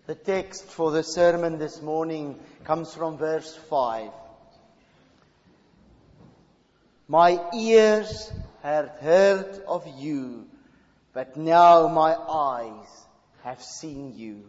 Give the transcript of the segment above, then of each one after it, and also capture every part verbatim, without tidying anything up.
The text for the sermon this morning comes from verse five. My ears had heard of you, but now my eyes have seen you.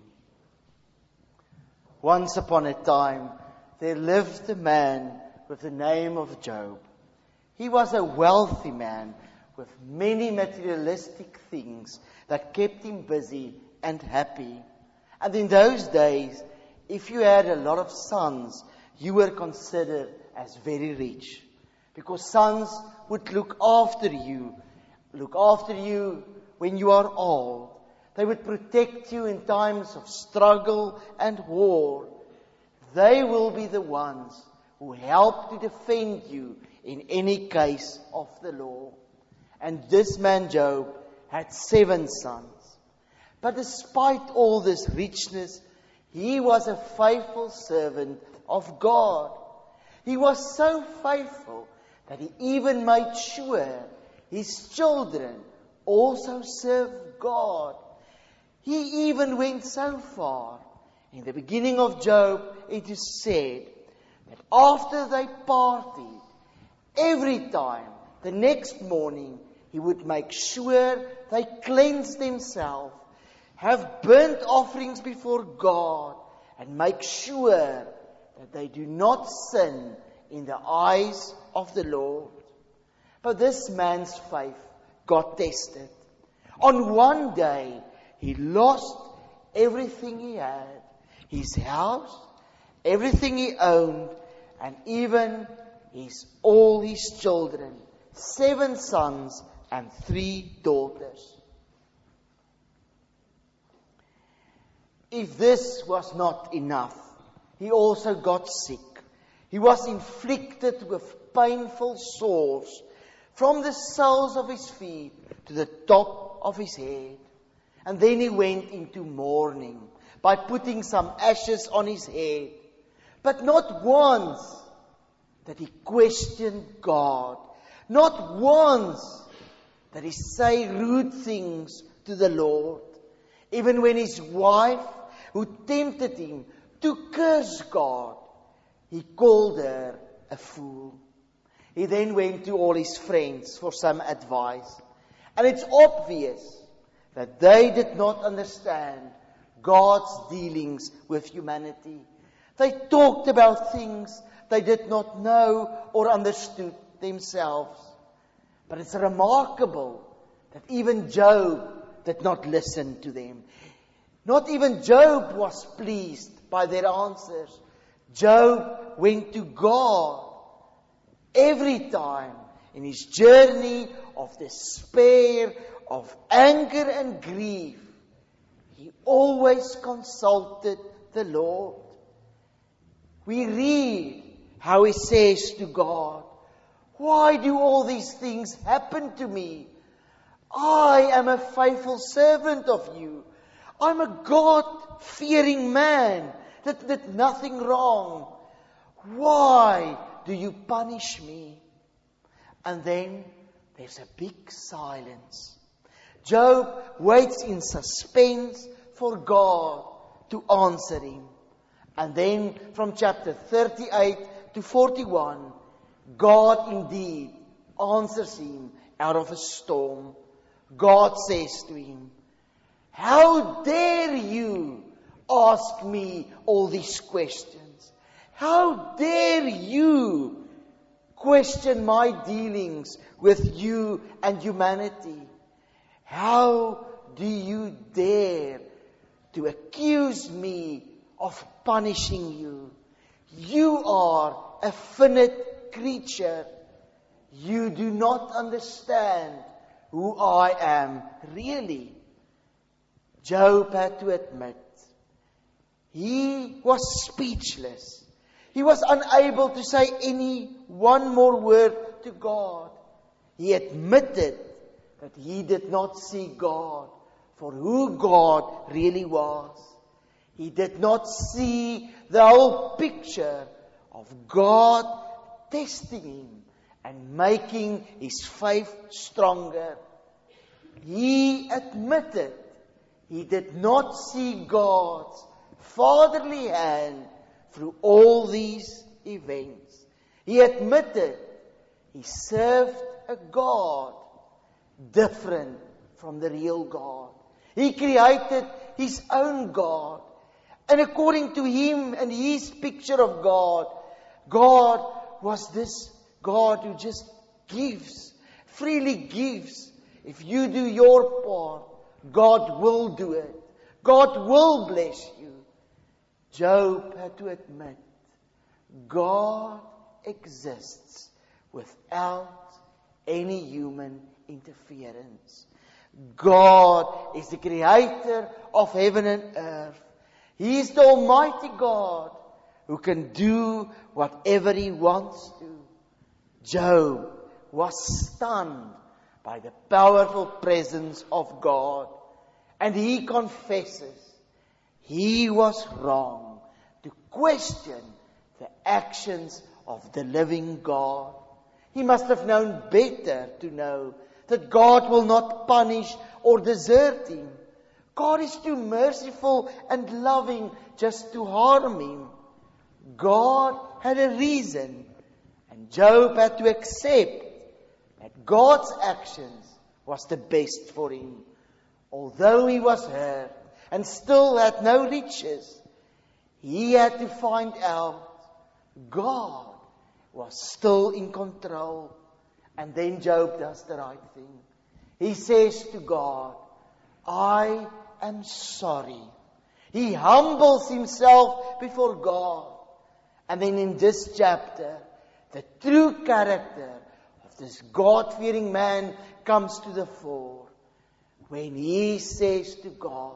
Once upon a time, there lived a man with the name of Job. He was a wealthy man with many materialistic things that kept him busy and happy. And in those days, if you had a lot of sons, you were considered as very rich. Because sons would look after you, look after you when you are old. They would protect you in times of struggle and war. They will be the ones who help to defend you in any case of the law. And this man Job had seven sons. But despite all this richness, he was a faithful servant of God. He was so faithful that he even made sure his children also served God. He even went so far. In the beginning of Job, it is said that after they partied, every time, the next morning, he would make sure they cleansed themselves, have burnt offerings before God, and make sure that they do not sin in the eyes of the Lord. But this man's faith got tested. On one day, he lost everything he had, his house, everything he owned, and even his all his children, seven sons and three daughters. If this was not enough, he also got sick. He was inflicted with painful sores from the soles of his feet to the top of his head. And then he went into mourning by putting some ashes on his head. But not once did he question God. Not once did he say rude things to the Lord. Even when his wife, who tempted him to curse God, he called her a fool. He then went to all his friends for some advice. And it's obvious that they did not understand God's dealings with humanity. They talked about things they did not know or understood themselves. But it's remarkable that even Job did not listen to them. Not even Job was pleased by their answers. Job went to God every time in his journey of despair, of anger and grief. He always consulted the Lord. We read how he says to God, "Why do all these things happen to me? I am a faithful servant of you. I'm a God-fearing man that did nothing wrong. Why do you punish me?" And then there's a big silence. Job waits in suspense for God to answer him. And then from chapter thirty-eight to forty-one, God indeed answers him out of a storm. God says to him, "How dare you ask me all these questions? How dare you question my dealings with you and humanity? How do you dare to accuse me of punishing you? You are a finite creature. You do not understand who I am really." Job had to admit he was speechless. He was unable to say any one more word to God. He admitted that he did not see God for who God really was. He did not see the whole picture of God testing him and making his faith stronger. He admitted he did not see God's fatherly hand through all these events. He admitted he served a God different from the real God. He created his own God. And according to him and his picture of God, God was this God who just gives, freely gives. If you do your part, God will do it. God will bless you. Job had to admit, God exists without any human interference. God is the creator of heaven and earth. He is the Almighty God who can do whatever He wants to. Job was stunned by the powerful presence of God, and he confesses he was wrong to question the actions of the living God. He must have known better to know that God will not punish or desert him. God is too merciful and loving just to harm him. God had a reason, and Job had to accept that God's actions was the best for him. Although he was hurt and still had no riches, he had to find out God was still in control. And then Job does the right thing. He says to God, I am sorry. He humbles himself before God. And then in this chapter, the true character of this God-fearing man comes to the fore. When he says to God,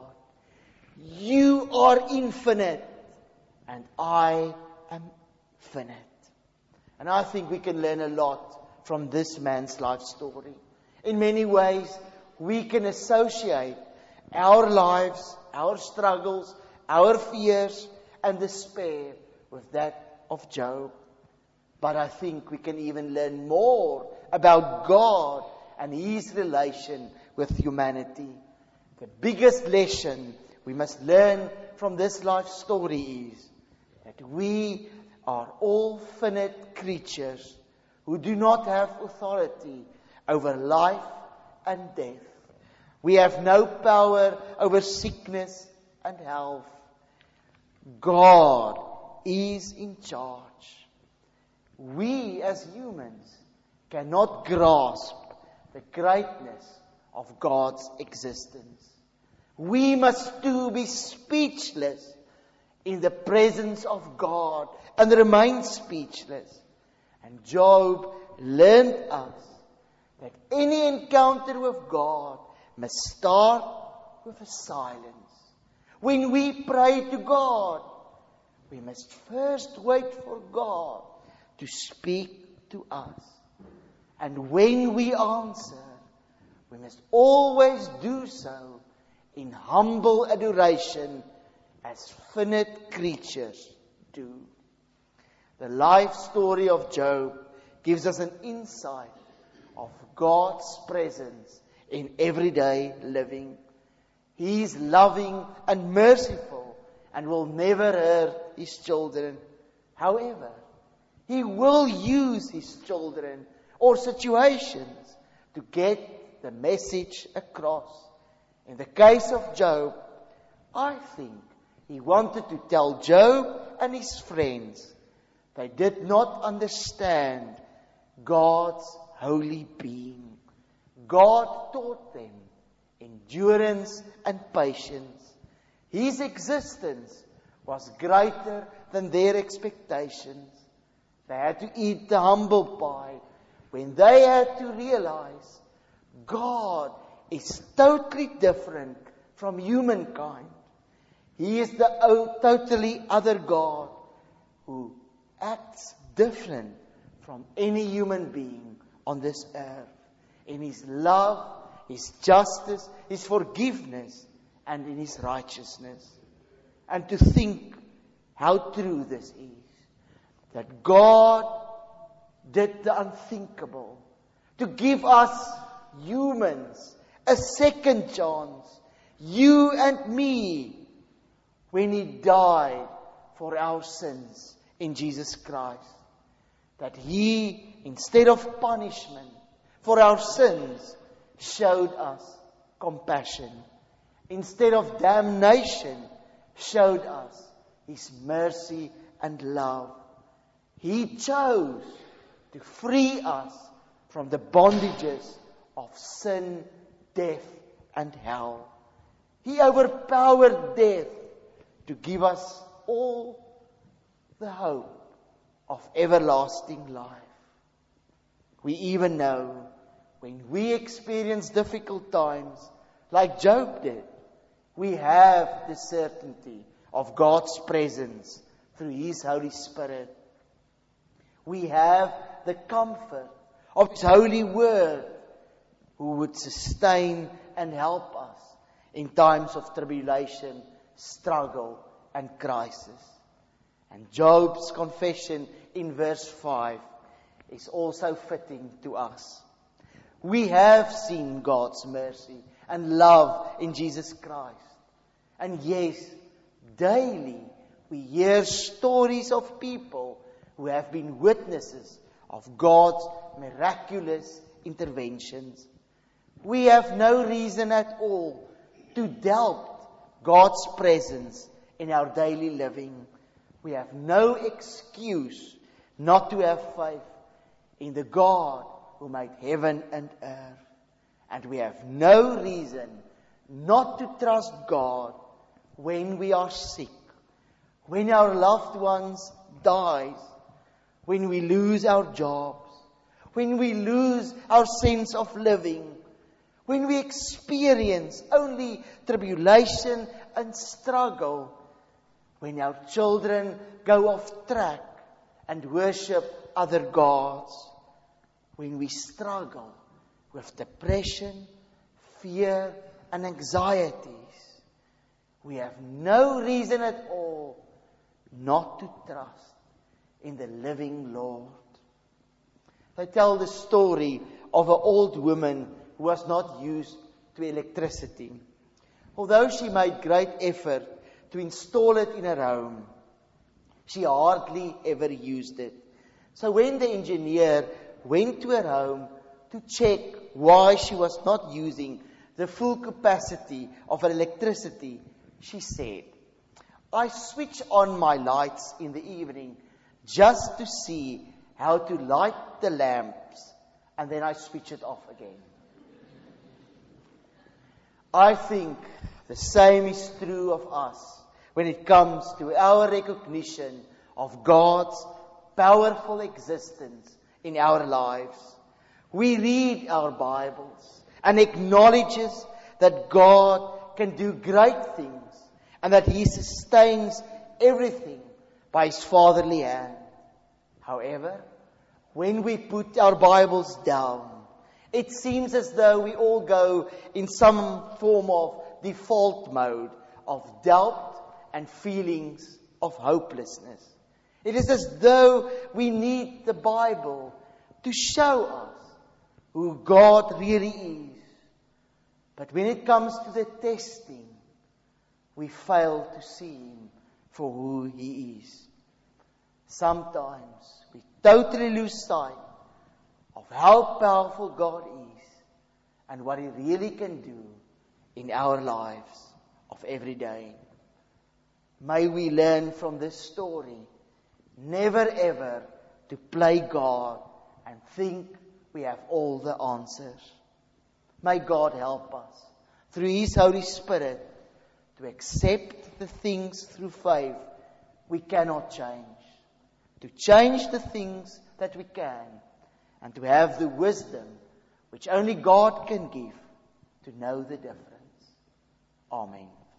you are infinite and I am finite. And I think we can learn a lot from this man's life story. In many ways, we can associate our lives, our struggles, our fears and despair with that of Job. But I think we can even learn more about God and His relation with humanity. The biggest lesson we must learn from this life story is that we are all finite creatures who do not have authority over life and death. We have no power over sickness and health. God is in charge. We as humans cannot grasp the greatness of God's existence. We must too be speechless in the presence of God and remain speechless. And Job learned us that any encounter with God must start with a silence. When we pray to God, we must first wait for God to speak to us. And when we answer, we must always do so in humble adoration as finite creatures do. The life story of Job gives us an insight of God's presence in everyday living. He is loving and merciful and will never hurt His children. However, He will use His children or situations to get the message across. In the case of Job, I think He wanted to tell Job and his friends they did not understand God's holy being. God taught them endurance and patience. His existence was greater than their expectations. They had to eat the humble pie when they had to realize God is totally different from humankind. He is the o- totally other God who acts different from any human being on this earth. In His love, His justice, His forgiveness, and in His righteousness. And to think how true this is. That God did the unthinkable. To give us humans a second chance. You and me. when He died for our sins in Jesus Christ. That He, instead of punishment for our sins, showed us compassion. Instead of damnation, showed us His mercy and love. He chose to free us from the bondages of sin, death, and hell. He overpowered death to give us all the hope of everlasting life. We even know when we experience difficult times, like Job did, we have the certainty of God's presence through His Holy Spirit. We have the comfort of His holy word, who would sustain and help us in times of tribulation, struggle, and crisis. And Job's confession in verse five is also fitting to us. We have seen God's mercy and love in Jesus Christ. And yes, daily we hear stories of people who have been witnesses of God's miraculous interventions. We have no reason at all to doubt God's presence in our daily living. We have no excuse not to have faith in the God who made heaven and earth. And we have no reason not to trust God when we are sick, when our loved ones die, when we lose our jobs, when we lose our sense of living, when we experience only tribulation and struggle, when our children go off track and worship other gods, when we struggle with depression, fear, and anxieties, we have no reason at all not to trust in the living Lord. They tell the story of an old woman who was not used to electricity. Although she made great effort to install it in her home, she hardly ever used it. So when the engineer went to her home to check why she was not using the full capacity of her electricity, she said, "I switch on my lights in the evening just to see how to light the lamps, and then I switch it off again." I think the same is true of us when it comes to our recognition of God's powerful existence in our lives. We read our Bibles and acknowledges that God can do great things and that He sustains everything by His fatherly hand. However, when we put our Bibles down, it seems as though we all go in some form of default mode of doubt and feelings of hopelessness. It is as though we need the Bible to show us who God really is. But when it comes to the testing, we fail to see Him for who He is. Sometimes we totally lose sight of how powerful God is and what He really can do in our lives of every day. May we learn from this story never ever to play God and think we have all the answers. May God help us through His Holy Spirit to accept the things through faith we cannot change, to change the things that we can, and to have the wisdom which only God can give to know the difference. Amen.